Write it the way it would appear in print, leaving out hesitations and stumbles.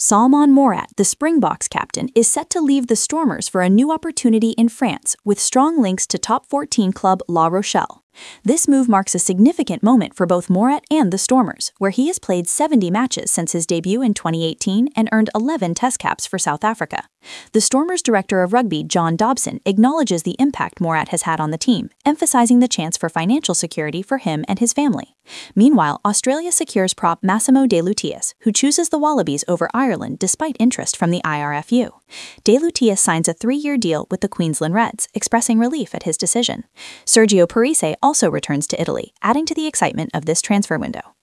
Salman Morat, the Springboks captain, is set to leave the Stormers for a new opportunity in France, with strong links to top 14 club La Rochelle. This move marks a significant moment for both Morat and the Stormers, where he has played 70 matches since his debut in 2018 and earned 11 test caps for South Africa. The Stormers' director of rugby, John Dobson, acknowledges the impact Morat has had on the team, emphasizing the chance for financial security for him and his family. Meanwhile, Australia secures prop Massimo De Lutiis, who chooses the Wallabies over Ireland despite interest from the IRFU. De Lutiis signs a 3-year deal with the Queensland Reds, expressing relief at his decision. Sergio Parisse also returns to Italy, adding to the excitement of this transfer window.